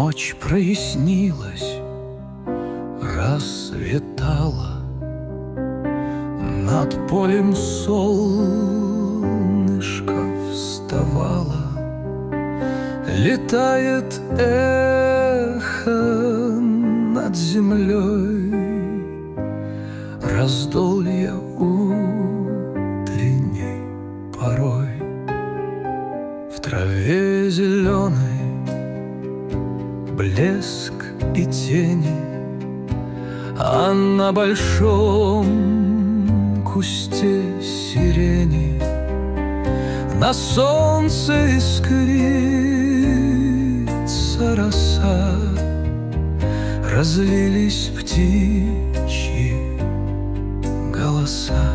Ночь прояснилась, рассветало, над полем солнышко вставало, летает эхо над землей, раздолье утренней порой. В траве зеленой блеск и тени, а на большом кусте сирени на солнце искрится роса, развились птичьи голоса.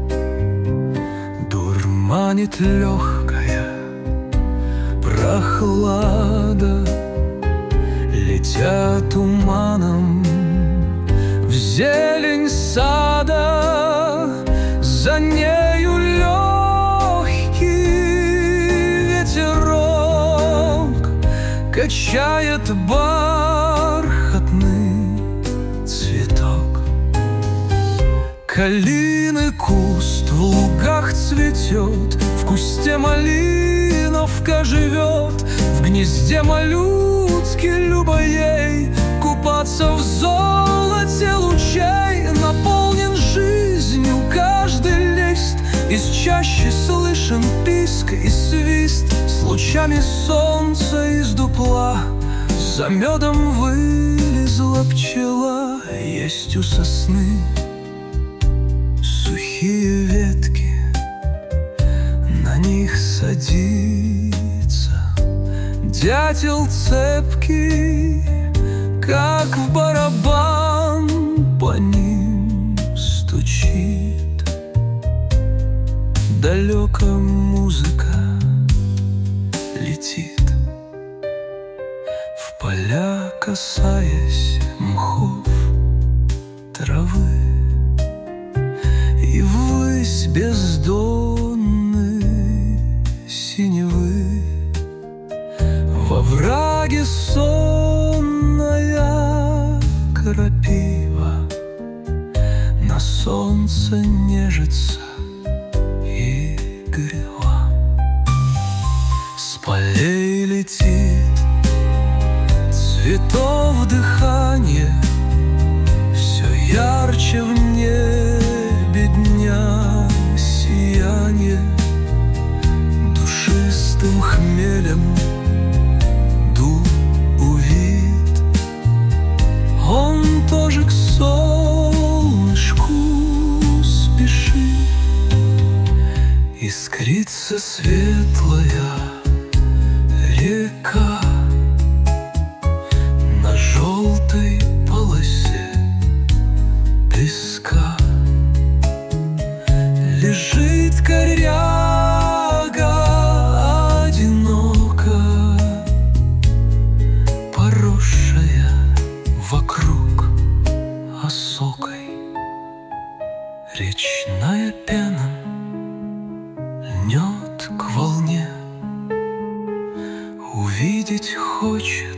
Дурманит легкая прохлада, летя туманом в зелень сада, за нею легкий ветерок качает бархатный цветок. Калины куст в лугах цветет, в кусте малиновка живет, в гнезде малютки любо ей купаться в золоте лучей. Наполнен жизнью каждый лист, из чащи слышен писк и свист, с лучами солнца из дупла за медом вылезла пчела. Есть у сосны сухие ветки, на них садится дятел цепкий, как в барабан по ним стучит. Далеко музыка летит, в поля касаясь мхов травы, и ввысь бездонной синевы. Во враге сонная крапива на солнце нежится игриво. С полей летит цветов дыхание, все ярче в небе дня сияние. Душистым хмелем он тоже к солнышку спешит. Искрится светлая река на желтой полосе песка. Лежит коряга одиноко, поросшая вокруг осокой. Речная пена льнет к волне, увидеть хочет